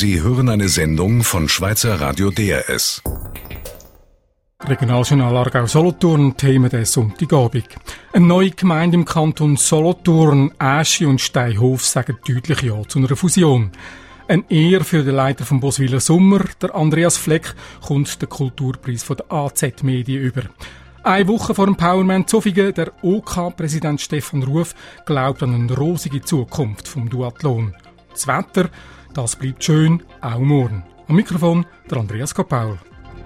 Sie hören eine Sendung von Schweizer Radio DRS. Regionaljournal Aargau-Solothurn, Themen der Sonntagabend. Eine neue Gemeinde im Kanton Solothurn, Aeschi und Steinhof, sagen deutlich Ja zu einer Fusion. Eine Ehre für den Leiter vom Boswiler Sommer, der Andreas Fleck, kommt der Kulturpreis von der AZ Medien über. Eine Woche vor dem Powerman Zofingen, der OK-Präsident Stefan Ruf glaubt an eine rosige Zukunft vom Duathlon. Das Wetter, das bleibt schön, auch morgen. Am Mikrofon der Andreas Kapaul.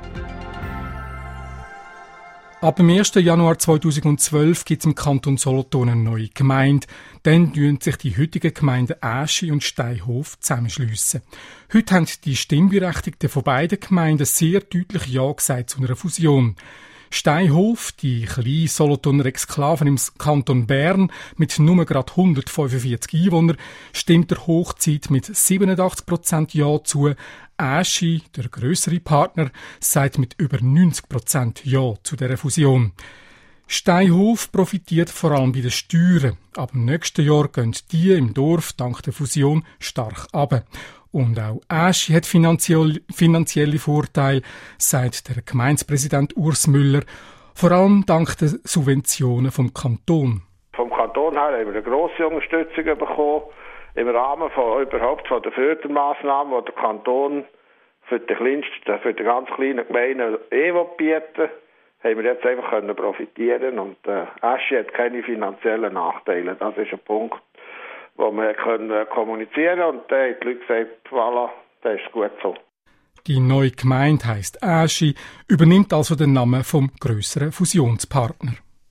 Ab dem 1. Januar 2012 gibt es im Kanton Solothurn eine neue Gemeinde. Dann tun sich die heutigen Gemeinden Aeschi und Steinhof zusammenschliessen. Heute haben die Stimmberechtigten von beiden Gemeinden sehr deutlich Ja gesagt zu einer Fusion. Steinhof, die kleine Solothurner Exklave im Kanton Bern mit nur gerade 145 Einwohnern, stimmt der Hochzeit mit 87% Ja zu. Aeschi, der grössere Partner, sagt mit über 90% Ja zu dieser Fusion. Steinhof profitiert vor allem bei den Steuern. Ab dem nächsten Jahr gehen die im Dorf dank der Fusion stark runter. Und auch Aeschi hat finanzielle Vorteile, sagt der Gemeindepräsident Urs Müller, vor allem dank der Subventionen vom Kanton. Vom Kanton her haben wir eine grosse Unterstützung bekommen, im Rahmen von der Fördermaßnahmen, die der Kanton für die ganz kleinen Gemeinden bieten, haben wir jetzt einfach profitieren und Aeschi hat keine finanziellen Nachteile. Das ist ein Punkt, wo wir kommunizieren können. Und da haben die Leute gesagt, voilà, das ist gut so. Die neue Gemeinde heisst Aeschi, übernimmt also den Namen vom grösseren Fusionspartner.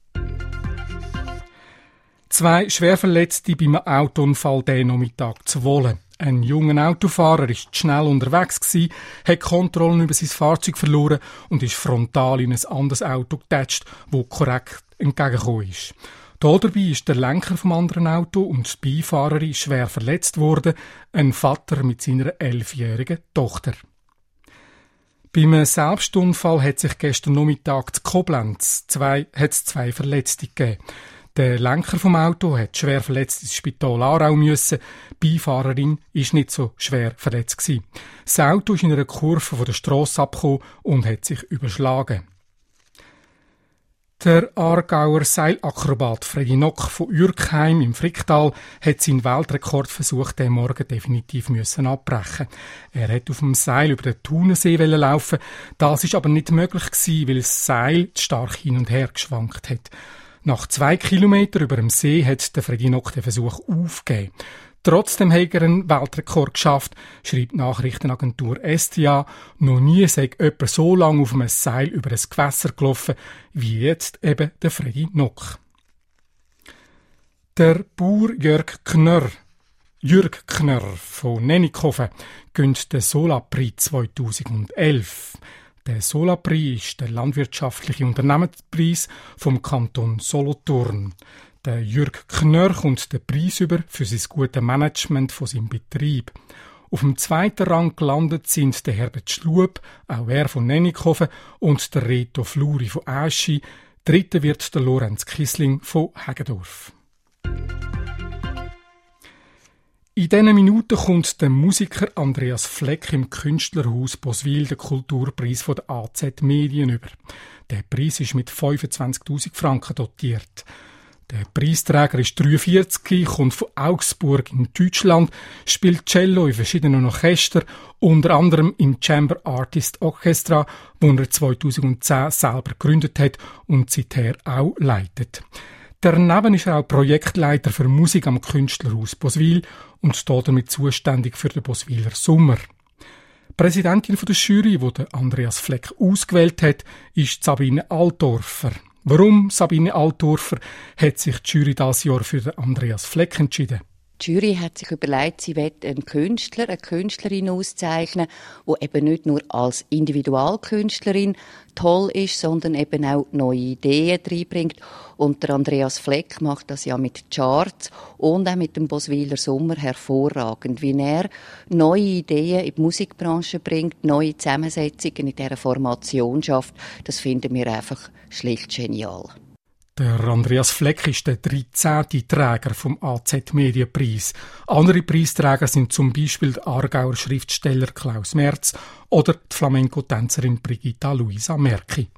2 Schwerverletzte beim Autounfall diesen Nachmittag zu Wohlen. Ein junger Autofahrer war schnell unterwegs, hat Kontrollen über sein Fahrzeug verloren und ist frontal in ein anderes Auto getatscht, das korrekt entgegengekommen ist. Dabei ist der Lenker vom anderen Auto und die Beifahrerin schwer verletzt worden, ein Vater mit seiner 11-jährigen Tochter. Beim Selbstunfall hat sich gestern Nachmittag zu Koblenz zwei Verletzte gegeben. Der Lenker vom Auto hat schwer verletzt ins Spital Aarau müssen. Die Beifahrerin ist nicht so schwer verletzt gewesen. Das Auto ist in einer Kurve von der Strasse abgekommen und hat sich überschlagen. Der Aargauer Seilakrobat Fredi Nock von Ürkheim im Fricktal hat seinen Weltrekordversuch diesen Morgen definitiv abbrechen. Er hat auf dem Seil über den Thunersee laufen. Das ist aber nicht möglich gewesen, weil das Seil stark hin und her geschwankt hat. Nach 2 Kilometern über dem See hat der Fredi Nock den Versuch aufgegeben. Trotzdem hat er einen Weltrekord geschafft, schreibt die Nachrichtenagentur STA. Noch nie sei jemand so lange auf einem Seil über ein Gewässer gelaufen, wie jetzt eben der Fredi Nock. Der Bauer Jürg Knörr von Nennikofen gönnt den Solarprix 2011. Der Solarprix ist der landwirtschaftliche Unternehmenspreis vom Kanton Solothurn. Der Jürg Knörr kommt den Preis über für sein gutes Management von seinem Betrieb. Auf dem 2. Rang gelandet sind der Herbert Schlub, auch er von Nennikofen, und der Reto Fluri von Aeschi. 3. wird der Lorenz Kissling von Heggendorf. In diesen Minuten kommt der Musiker Andreas Fleck im Künstlerhaus Boswil den Kulturpreis von der AZ Medien über. Der Preis ist mit 25'000 Franken dotiert. Der Preisträger ist 43, kommt von Augsburg in Deutschland, spielt Cello in verschiedenen Orchestern, unter anderem im Chamber Artist Orchestra, das er 2010 selber gegründet hat und seither auch leitet. Daneben ist er auch Projektleiter für Musik am Künstlerhaus Boswil und damit zuständig für den Boswiler Sommer. Präsidentin der Jury, die Andreas Fleck ausgewählt hat, ist Sabine Altdorfer. Warum Sabine Altdorfer hat sich die Jury dieses Jahr für Andreas Fleck entschieden? Die Jury hat sich überlegt, sie will einen Künstler, eine Künstlerin auszeichnen, die eben nicht nur als Individualkünstlerin toll ist, sondern eben auch neue Ideen reinbringt. Und der Andreas Fleck macht das ja mit Charts und auch mit dem Boswiler Sommer hervorragend, wie er neue Ideen in die Musikbranche bringt, neue Zusammensetzungen in dieser Formation schafft. Das finden wir einfach schlicht genial. Der Andreas Fleck ist der 13. Träger vom AZ Medienpreis. Andere Preisträger sind zum Beispiel der Aargauer Schriftsteller Klaus Merz oder die Flamenco-Tänzerin Brigitta Luisa Merki.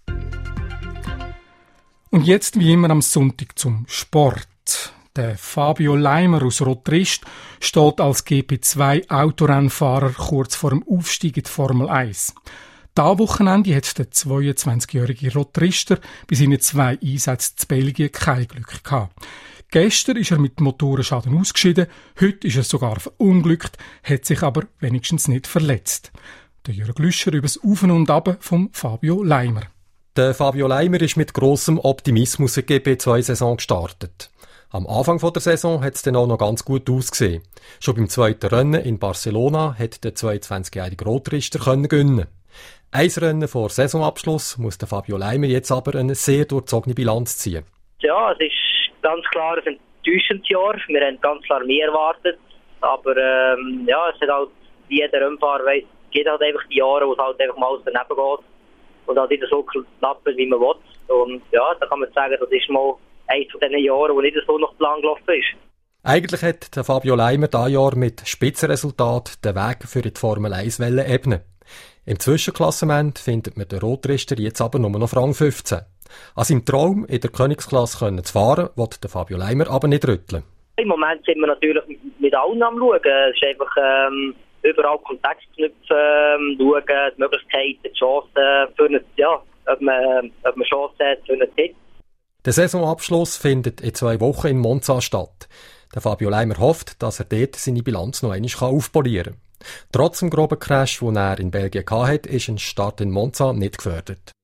Und jetzt wie immer am Sonntag zum Sport. Der Fabio Leimer aus Rotrist steht als GP2-Autorennfahrer kurz vor dem Aufstieg in die Formel 1. Dieses Wochenende hat der 22-jährige Rotrister bei seinen 2 Einsätzen zu Belgien kein Glück gehabt. Gestern ist er mit Motorenschaden ausgeschieden, heute ist er sogar verunglückt, hat sich aber wenigstens nicht verletzt. Der Jürg Lüscher über das Auf und Ab von Fabio Leimer. Der Fabio Leimer ist mit grossem Optimismus in die GP2-Saison gestartet. Am Anfang der Saison hat es dann auch noch ganz gut ausgesehen. Schon beim zweiten Rennen in Barcelona hat der 22-jährige Rotrister gewinnen. Ein Rennen vor Saisonabschluss muss der Fabio Leimer jetzt aber eine sehr durchzogene Bilanz ziehen. Ja, es ist ganz klar ein enttäuschendes Jahr. Wir haben ganz klar mehr erwartet. Aber ja, es hat halt jeder Rennfahrer weiss, es gibt halt einfach die Jahre, wo es halt einfach mal alles daneben geht. Und halt nicht so klappt, wie man will. Und ja, da kann man sagen, das ist mal eines von diesen Jahren, wo nicht so nach Plan gelaufen ist. Eigentlich hat der Fabio Leimer dieses Jahr mit Spitzenresultat den Weg für die Formel 1 ebnen. Im Zwischenklassement findet man den Rotrister jetzt aber nur noch Rang 15. An seinem Traum, in der Königsklasse zu fahren, will der Fabio Leimer aber nicht rütteln. Im Moment sind wir natürlich mit allen am Schauen. Es ist einfach überall Kontakt knüpfen, schauen, die Möglichkeiten, die Chancen, für eine, ja, ob man Chancen hat für einen Titel. Der Saisonabschluss findet in 2 Wochen in Monza statt. Der Fabio Leimer hofft, dass er dort seine Bilanz noch einmal aufpolieren kann. Trotz dem groben Crash, den er in Belgien hatte, ist ein Start in Monza nicht gefördert.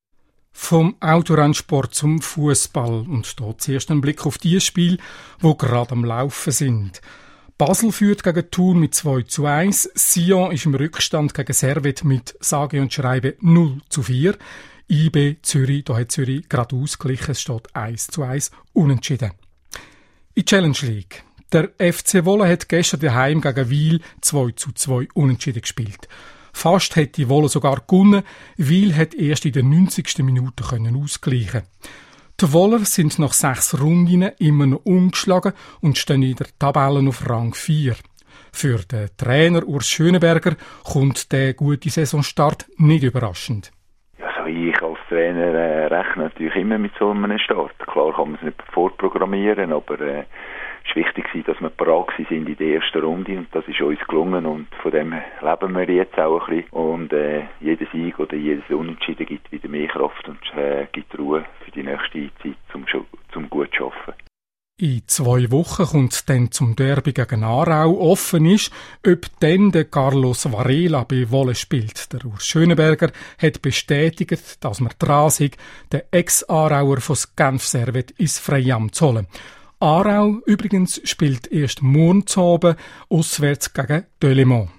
Vom Autorennsport zum Fußball und da zuerst ein Blick auf die Spiele, die gerade am Laufen sind. Basel führt gegen Thun mit 2:1, Sion ist im Rückstand gegen Servette mit sage und schreibe 0:4. IB Zürich, da hat Zürich gerade ausgeglichen, es steht 1:1 unentschieden. In Challenge League. Der FC Wolle hat gestern daheim gegen Wil 2:2 unentschieden gespielt. Fast hätte Wolle sogar gewonnen, Wil hat erst in der 90. Minute ausgleichen. Die Woller sind nach 6 Runden immer noch ungeschlagen und stehen in der Tabelle auf Rang 4. Für den Trainer Urs Schöneberger kommt der gute Saisonstart nicht überraschend. Also ich als Trainer rechne natürlich immer mit so einem Start. Klar kann man es nicht vorprogrammieren, aber es ist wichtig, dass wir parat sind in der ersten Runde und das ist uns gelungen und von dem leben wir jetzt auch ein bisschen. Und jeder Sieg oder jedes Unentschieden gibt wieder mehr Kraft und gibt Ruhe für die nächste Zeit zum gut zu arbeiten. In 2 Wochen kommt dann zum Derby gegen Aarau. Offen ist, ob dann der Carlos Varela bei Wolle spielt. Der Urs Schöneberger hat bestätigt, dass man dran sei, den Ex-Aarauer von Genf Servette ins Freiamt zu holen. Aarau übrigens spielt erst morgen Abend auswärts gegen Delémont.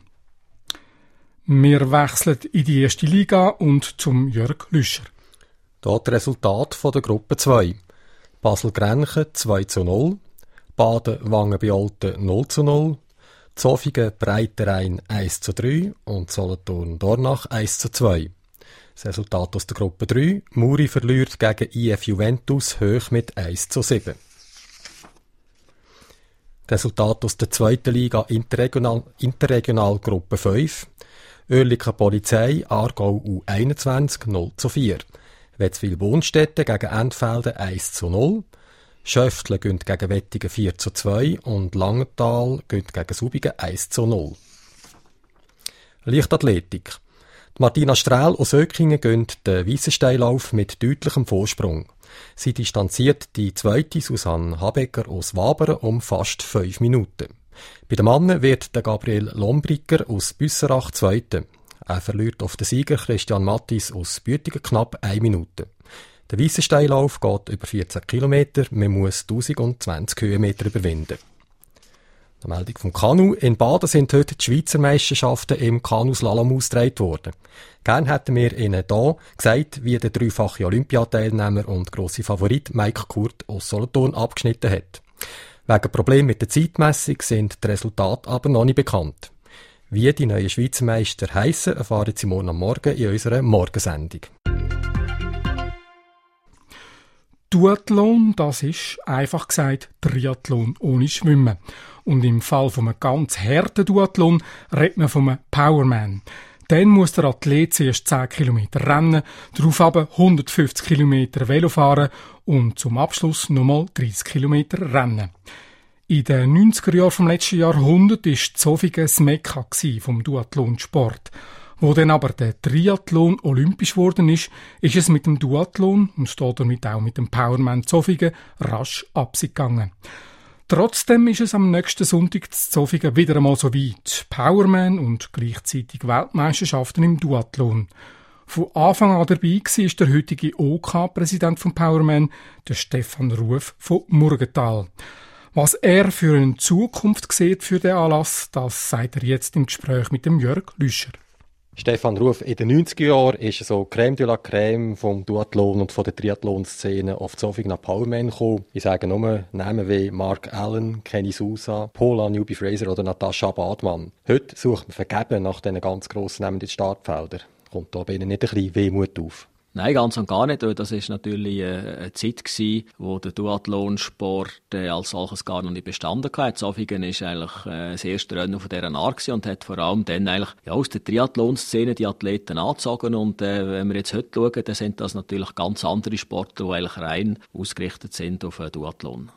Wir wechseln in die erste Liga und zum Jörg Lüscher. Dort Resultat von der Gruppe 2. Basel-Grenchen 2:0, Baden-Wangen-Biolten 0:0, Zofingen-Breitenrhein 1:3 und Solothurn-Dornach 1:2. Das Resultat aus der Gruppe 3, Muri verliert gegen IF Juventus hoch mit 1:7. Resultat aus der 2. Liga Interregional Gruppe 5, Oerlikon Polizei Aargau U21 0:4. Wetzwil-Wohnstätten gegen Entfelden 1:0. Schöftle gönnt gegen Wettingen 4:2 und Langenthal gönnt gegen Subigen 1:0. Leichtathletik. Martina Strehl aus Öckingen gönnt den Weissensteinlauf mit deutlichem Vorsprung. Sie distanziert die zweite Susanne Habecker aus Wabern um fast 5 Minuten. Bei den Männern wird der Gabriel Lombricker aus Büsserach Zweiter. Er verliert auf den Sieger Christian Mattis aus Büetingen knapp 1 Minute. Der Weissensteinlauf geht über 14 Kilometer, man muss 1020 Höhenmeter überwinden. Eine Meldung vom Kanu. In Baden sind heute die Schweizer Meisterschaften im Kanuslalom ausgetragen worden. Gern hätten wir Ihnen hier gesagt, wie der 3-fache Olympiateilnehmer und grosse Favorit Mike Kurt aus Solothurn abgeschnitten hat. Wegen Problemen mit der Zeitmessung sind die Resultate aber noch nicht bekannt. Wie die neuen Schweizer Meister heissen, erfahren Sie morgen am Morgen in unserer Morgensendung. Duathlon, das ist, einfach gesagt, Triathlon ohne Schwimmen. Und im Fall von einem ganz harten Duathlon redet man von einem Powerman. Dann muss der Athlet zuerst 10 Kilometer rennen, darauf aber 150 Kilometer Velo fahren und zum Abschluss nochmal 30 Kilometer rennen. In den 90er Jahren vom letzten Jahrhundert war Zofingen das Mekka vom Duathlonsport. Wo dann aber der Triathlon olympisch geworden ist es mit dem Duathlon und damit auch mit dem Powerman Zofingen rasch abgegangen. Trotzdem ist es am nächsten Sonntag in Zofingen wieder einmal so weit. Powerman und gleichzeitig Weltmeisterschaften im Duathlon. Von Anfang an dabei war der heutige OK-Präsident von Powerman, der Stefan Ruf von Murgenthal. Was er für eine Zukunft sieht für den Anlass, das sagt er jetzt im Gespräch mit dem Jörg Lüscher. Stefan Ruf, in den 90er Jahren ist so Crème de la Crème vom Duathlon und von der Triathlon-Szene auf Zofingen nach Powerman gekommen. Ich sage nur Namen wie Mark Allen, Kenny Sousa, Paula Newby-Fraser oder Natascha Badmann. Heute sucht man vergeben nach diesen ganz grossen Namen in den Startfeldern. Kommt da bei Ihnen nicht ein bisschen Wehmut auf? Nein, ganz und gar nicht. Das war natürlich eine Zeit, wo der Duathlonsport als solches gar noch nicht bestanden hat. Zofingen war eigentlich das erste Rennen von dieser Art und hat vor allem dann eigentlich aus der Triathlon-Szene die Athleten angezogen. Und wenn wir jetzt heute schauen, dann sind das natürlich ganz andere Sportler, die eigentlich rein ausgerichtet sind auf Duathlon.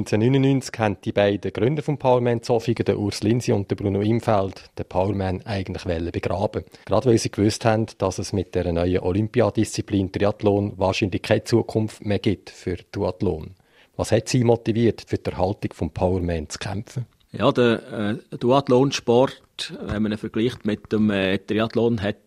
1999 haben die beiden Gründer vom Powerman Zofingen, der Urs Linsi und der Bruno Imfeld, den Powerman eigentlich begraben. Gerade weil sie gewusst haben, dass es mit der neuen Olympiadisziplin Triathlon wahrscheinlich keine Zukunft mehr gibt für Duathlon. Was hat sie motiviert, für die Erhaltung vom Powerman zu kämpfen? Ja, der Duathlonsport, wenn man ihn vergleicht mit dem Triathlon, hat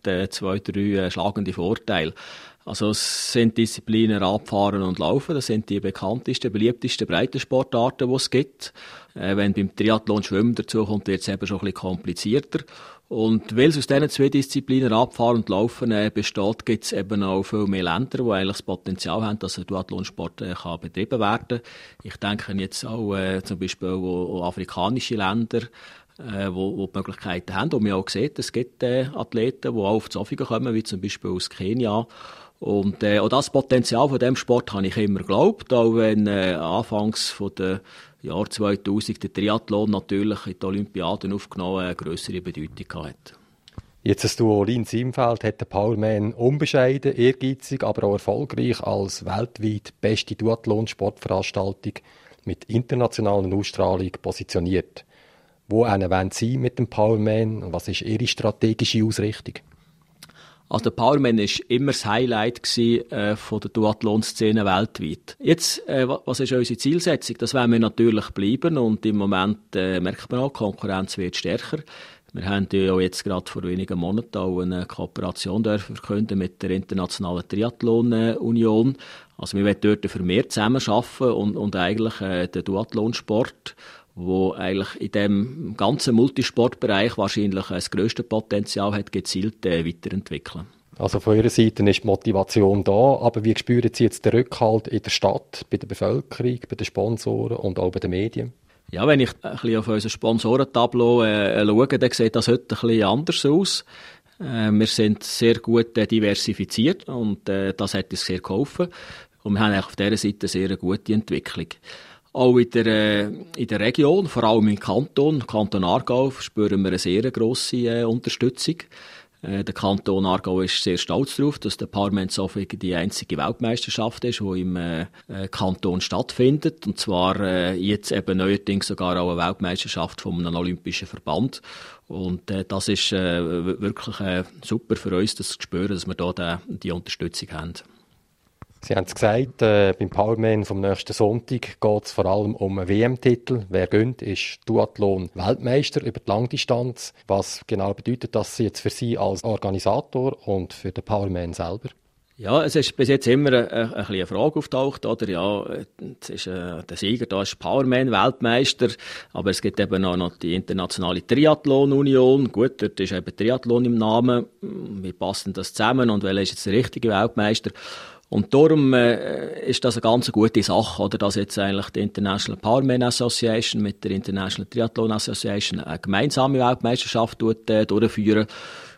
2-3 schlagende Vorteile. Also es sind Disziplinen Radfahren und Laufen, das sind die bekanntesten, beliebtesten Breitensportarten, die es gibt. Wenn beim Triathlon Schwimmen dazu kommt, wird es eben schon ein bisschen komplizierter. Und weil es aus diesen 2 Disziplinen Radfahren und Laufen besteht, gibt es eben auch viel mehr Länder, die eigentlich das Potenzial haben, dass ein Duathlonsport kann betrieben werden. Ich denke jetzt auch zum Beispiel auch afrikanische Länder, wo die Möglichkeiten haben. Und wir auch sehen, es gibt Athleten, die auch auf Zofingen kommen, wie zum Beispiel aus Kenia. Und auch das Potenzial von diesem Sport habe ich immer geglaubt, auch wenn anfangs von der Jahr 2000 der Triathlon natürlich in die Olympiaden aufgenommen eine grössere Bedeutung hat. Jetzt das Duo Linz-Imfeld hat der Powerman unbescheiden, ehrgeizig, aber auch erfolgreich als weltweit beste Duathlon-Sportveranstaltung mit internationaler Ausstrahlung positioniert. Wo wollen Sie mit dem Powerman und was ist Ihre strategische Ausrichtung? Also der Powerman war immer das Highlight von der Duathlon-Szene weltweit. Jetzt, was ist unsere Zielsetzung? Das wollen wir natürlich bleiben und im Moment merkt man auch, die Konkurrenz wird stärker. Wir haben ja jetzt gerade vor wenigen Monaten auch eine Kooperation verkünden mit der Internationalen Triathlon-Union. Also wir wollen dort vermehrt zusammenarbeiten und eigentlich den Duathlonsport, wo eigentlich in dem ganzen Multisportbereich wahrscheinlich das grösste Potenzial hat, gezielt weiterentwickeln. Also von Ihrer Seite ist die Motivation da, aber wie spüren Sie jetzt den Rückhalt in der Stadt, bei der Bevölkerung, bei den Sponsoren und auch bei den Medien? Ja, wenn ich ein bisschen auf unser Sponsorentableau schaue, dann sieht das heute ein bisschen anders aus. Wir sind sehr gut diversifiziert und das hat uns sehr geholfen. Und wir haben auf dieser Seite eine sehr gute Entwicklung. Auch in der Region, vor allem im Kanton Aargau, spüren wir eine sehr grosse Unterstützung. Der Kanton Aargau ist sehr stolz darauf, dass der Powerman Zofingen die einzige Weltmeisterschaft ist, die im Kanton stattfindet. Und zwar jetzt eben neuerdings sogar auch eine Weltmeisterschaft von einem olympischen Verband. Und das ist wirklich super für uns, das zu spüren, dass wir da die Unterstützung haben. Sie haben es gesagt, beim Powerman vom nächsten Sonntag geht es vor allem um einen WM-Titel. Wer gönnt, ist Duathlon-Weltmeister über die Langdistanz. Was genau bedeutet das jetzt für Sie als Organisator und für den Powerman selber? Ja, es ist bis jetzt immer eine Frage auftaucht, oder? Ja, jetzt ist, der Sieger, da ist Powerman Weltmeister, aber es gibt eben auch noch die internationale Triathlon-Union. Gut, dort ist eben Triathlon im Namen. Wie passt denn das zusammen und welcher ist jetzt der richtige Weltmeister? Und darum ist das eine ganz gute Sache, oder, dass jetzt eigentlich die International Powerman Association mit der International Triathlon Association eine gemeinsame Weltmeisterschaft durchführen.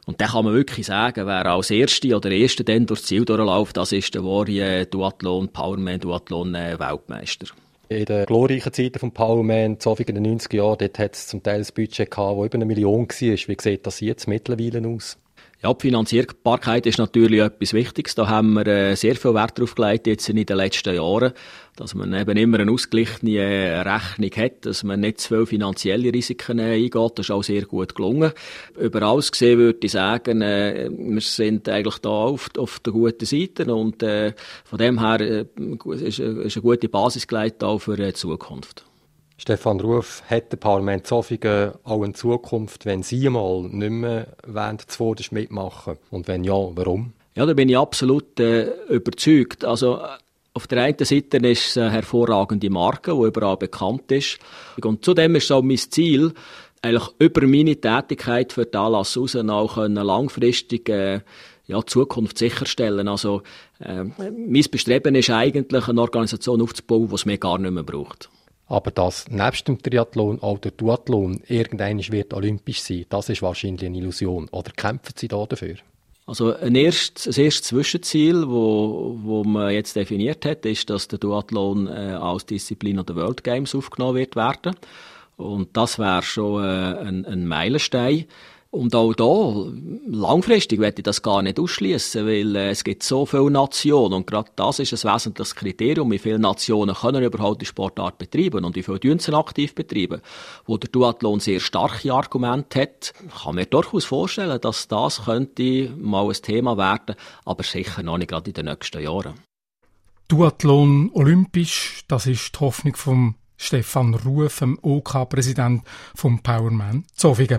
Und dann kann man wirklich sagen, wer als Erste dann durchs Ziel durchläuft, das ist der wahre Powerman-Duathlon-Weltmeister. In den glorreichen Zeiten vom Powerman, so in den 90er Jahren, dort hat es zum Teil ein Budget gehabt, das über 1 Million war. Wie sieht das jetzt mittlerweile aus? Ja, die Finanzierbarkeit ist natürlich etwas Wichtiges. Da haben wir sehr viel Wert drauf gelegt jetzt in den letzten Jahren, dass man eben immer eine ausgeglichene Rechnung hat, dass man nicht zu viele finanzielle Risiken eingeht. Das ist auch sehr gut gelungen. Über alles gesehen würde ich sagen, wir sind eigentlich da auf der guten Seite und von dem her ist eine gute Basis gelegt auch für die Zukunft. Stefan Ruf, hat der Parlament Zofingen auch in Zukunft, wenn Sie mal nicht mehr zuvorderst mitmachen? Und wenn ja, warum? Ja, da bin ich absolut überzeugt. Also, auf der einen Seite ist es eine hervorragende Marke, die überall bekannt ist. Und zudem ist es auch mein Ziel, eigentlich über meine Tätigkeit für den Anlass raus auch langfristig die Zukunft sicherstellen. Also, mein Bestreben ist eigentlich, eine Organisation aufzubauen, die es mir gar nicht mehr braucht. Aber dass nebst dem Triathlon auch der Duathlon irgendwann wird olympisch sein, das ist wahrscheinlich eine Illusion. Oder kämpfen Sie da dafür? Also ein erstes Zwischenziel, wo man jetzt definiert hat, ist, dass der Duathlon als Disziplin an den World Games aufgenommen wird werden. Und das wäre schon ein Meilenstein. Und auch da, langfristig werde ich das gar nicht ausschließen, weil es gibt so viele Nationen und gerade das ist ein wesentliches Kriterium, wie viele Nationen können überhaupt die Sportart betreiben und wie viele sie aktiv betreiben. Wo der Duathlon sehr starke Argumente hat, kann mir durchaus vorstellen, dass das könnte mal ein Thema werden, aber sicher noch nicht gerade in den nächsten Jahren. Duathlon olympisch, das ist die Hoffnung von Stefan Ruf, dem OK-Präsident vom Powerman Zofingen.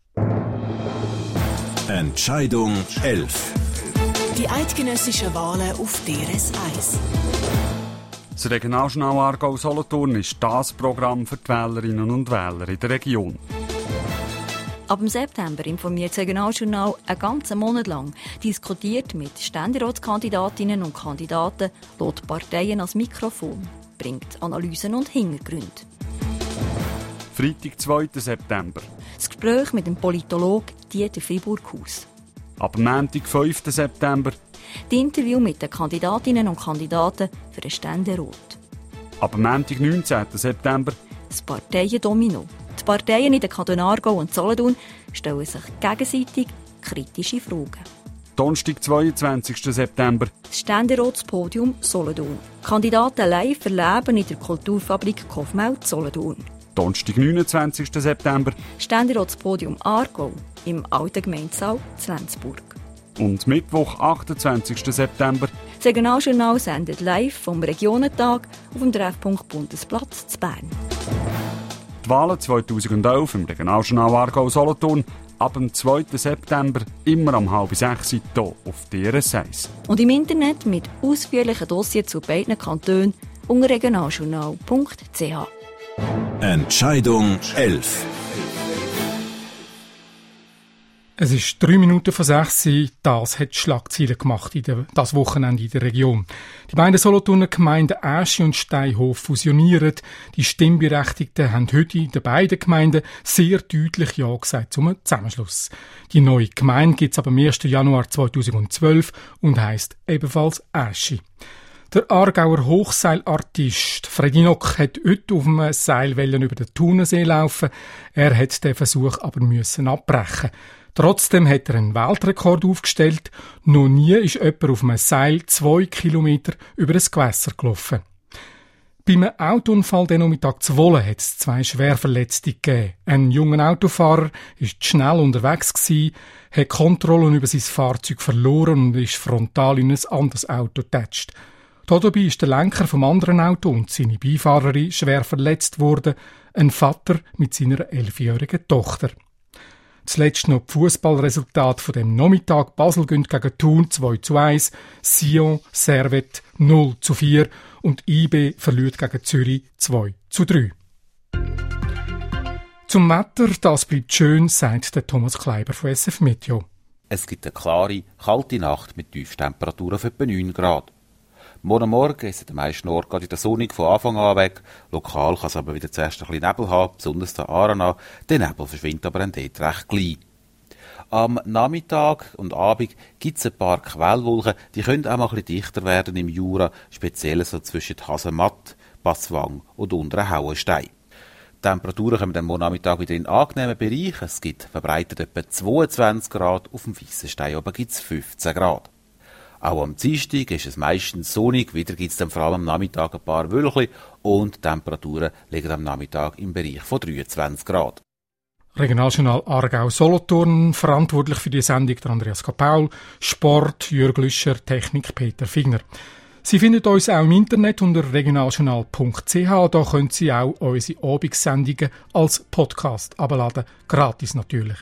Entscheidung 11. Die eidgenössischen Wahlen auf DRS 1. Das Regionaljournal Aargau-Solothurn ist das Programm für die Wählerinnen und Wähler in der Region. Ab dem September informiert das Regionaljournal einen ganzen Monat lang, diskutiert mit Ständeratskandidatinnen und Kandidaten, lädt Parteien als Mikrofon, bringt Analysen und Hintergründe. Freitag, 2. September. Das Gespräch mit dem Politologen Dieter Friburghaus. Ab Montag, 5. September. Die Interview mit den Kandidatinnen und Kandidaten für den Ständerat. Ab Montag, 19. September. Das Parteiendomino. Die Parteien in den Kantonen Aargau und Solothurn stellen sich gegenseitig kritische Fragen. Donnerstag, 22. September. Das Ständeratspodium Solothurn. Kandidaten live erleben in der Kulturfabrik Kofmeld Solothurn. Donnerstag, 29. September. Ständeratspodium Aargau im Alten Gemeindesaal Lenzburg. Und Mittwoch, 28. September. Das Regionaljournal sendet live vom Regionentag auf dem Treffpunkt Bundesplatz zu Bern. Die Wahlen 2011 im Regionaljournal Aargau-Solothurn ab dem 2. September immer um 5:30 hier auf DRS 1. Und im Internet mit ausführlichen Dossiers zu beiden Kantonen unter regionaljournal.ch. Entscheidung 11. Es ist 3 Minuten vor 6. Das hat Schlagzeilen gemacht das Wochenende in der Region. Die beiden Solothurner Gemeinden Aeschi und Steinhof fusionieren. Die Stimmberechtigten haben heute in den beiden Gemeinden sehr deutlich Ja gesagt zum Zusammenschluss. Die neue Gemeinde gibt es ab dem 1. Januar 2012 und heisst ebenfalls Aeschi. Der Aargauer Hochseilartist Fredi Nock hat heute auf dem Seil über den Thunersee laufen. Er hat den Versuch aber müssen abbrechen. Trotzdem hat er einen Weltrekord aufgestellt. Noch nie ist jemand auf einem Seil 2 Kilometer über ein Gewässer gelaufen. Beim Autounfall den Nachmittag zu Wohlen hat es 2 Schwerverletzte gegeben. Ein junger Autofahrer war schnell unterwegs gewesen, hat Kontrollen über sein Fahrzeug verloren und ist frontal in ein anderes Auto getatscht. Dabei ist der Lenker vom anderen Auto und seine Beifahrerin schwer verletzt worden, ein Vater mit seiner 11-jährigen Tochter. Zuletzt noch die Fußballresultate von dem Nachmittag. Basel gegen Thun 2:1, Sion Servette 0:4 und IB verliert gegen Zürich 2:3. Zum Wetter, das bleibt schön, sagt der Thomas Kleiber von SF Meteo. Es gibt eine klare, kalte Nacht mit Tiefstemperaturen von etwa 9 Grad. Morgen Morgen ist es an den meisten Orten wieder sonnig von Anfang an weg. Lokal kann es aber wieder zuerst ein bisschen Nebel haben, besonders der Aarau. Der Nebel verschwindet aber dann dort recht klein. Am Nachmittag und Abend gibt es ein paar Quellwolken, die können auch mal ein bisschen dichter werden im Jura, speziell so zwischen Hasematt, Passwang und unteren Hauenstein. Die Temperaturen kommen am Nachmittag wieder in angenehmen Bereich. Es gibt verbreitet etwa 22 Grad, auf dem Weissenstein oben gibt es 15 Grad. Auch am Dienstag ist es meistens sonnig, wieder gibt es dann vor allem am Nachmittag ein paar Wölkchen und die Temperaturen liegen am Nachmittag im Bereich von 23 Grad. Regionaljournal Aargau-Solothurn, verantwortlich für die Sendung der Andreas Kapaul, Sport Jürg Lüscher, Technik Peter Figner. Sie finden uns auch im Internet unter regionaljournal.ch. Da können Sie auch unsere Abendssendungen als Podcast abladen, gratis natürlich.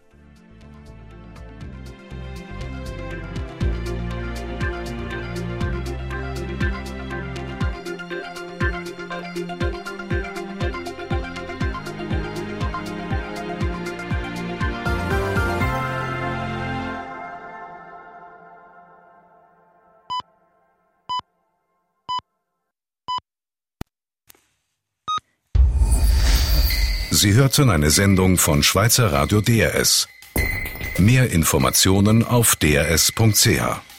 Sie hörten eine Sendung von Schweizer Radio DRS. Mehr Informationen auf drs.ch.